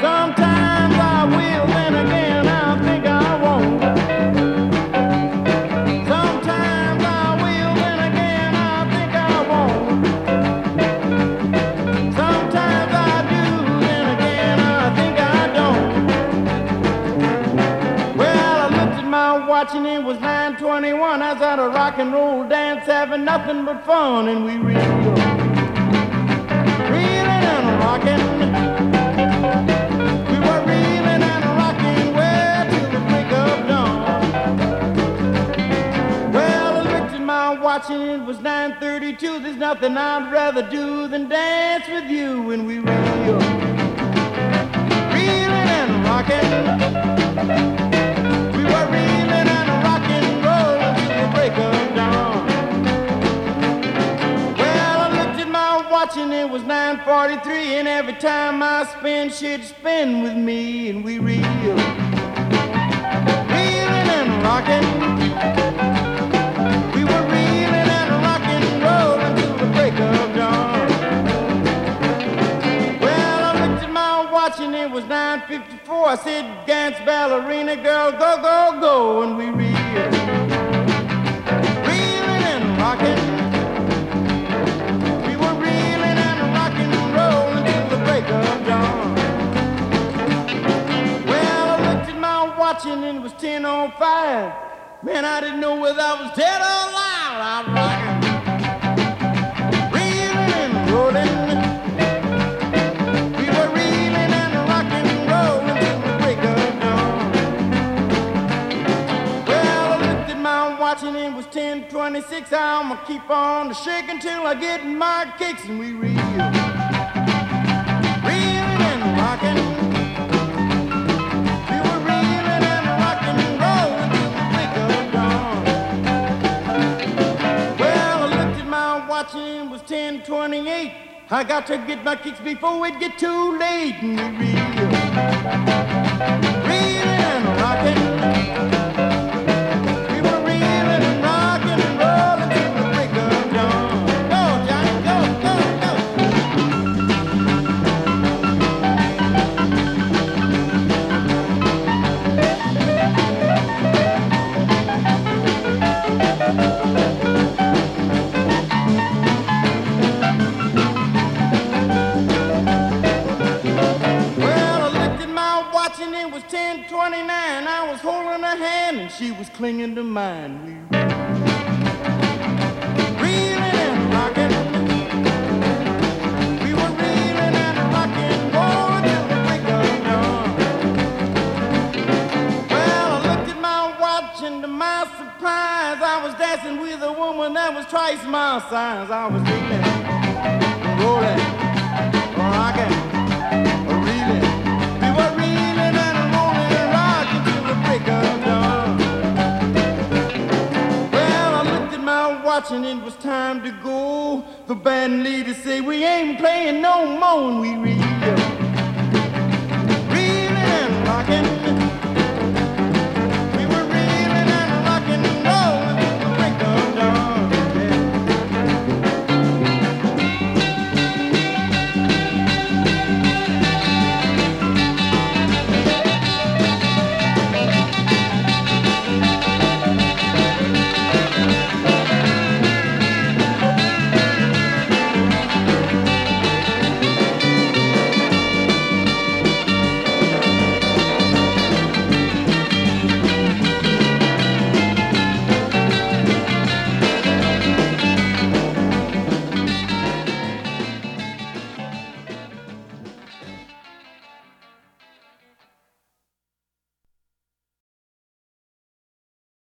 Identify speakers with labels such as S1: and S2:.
S1: Sometimes I will, then again I think I won't. Sometimes I will, then again I think I won't. Sometimes I do, then again I think I don't. Well, I looked at my watch and it was 9:21. I was at a rock and roll dance having nothing but fun, and we reeled and rocking. We were reeling and rocking well till the break of dawn. Well, I looked at my watch and it was 9:32. There's nothing I'd rather do than dance with you when we reeled and rocking. We were reeling and rocking, rolling till the break of dawn. Well, I looked at my watch and it was 9:43, and every time I spin, she'd spin with me, and we reeled and rocking. We were reeling and rocking, rolling till the break of dawn. Well, I looked at my watch and it was 9:54. I said, dance ballerina girl, go, go, go, and we reeled and rocking. We were reeling and rocking, rolling till the break of dawn. Well, I looked at my watch and it was 10:05. Man, I didn't know whether I was dead or alive. I'm rocking, reeling and rolling. We were reeling and rocking, rolling till the break of dawn. Well, I looked at my watch and it was 10:26. I'ma keep on shaking till I get my kicks, and we reeled and rocking. We were reeling and rocking, rolling till the break of dawn. Well, I looked at my watch and it was 10:28. I got to get my kicks before it get too late, and we reeled and rocking. We were reeling and rocking and rolling till the break of dawn. Go, Johnny, go, go, go. Well, I looked at my watch and it was 10:29. I was holding her hand and she was clinging to mine. We reeling and rocking. We were reeling and rocking, rolling till the break of dawn. Well, I looked at my watch and to my surprise, I was dancing with a woman that was twice my size. I was reeling, rolling, rocking, reeling. We were reeling and rolling and rocking till the break of dawn. Well, I looked at my watch and it was time to go. The band leader say we ain't playing no more, and we reeled and rocking.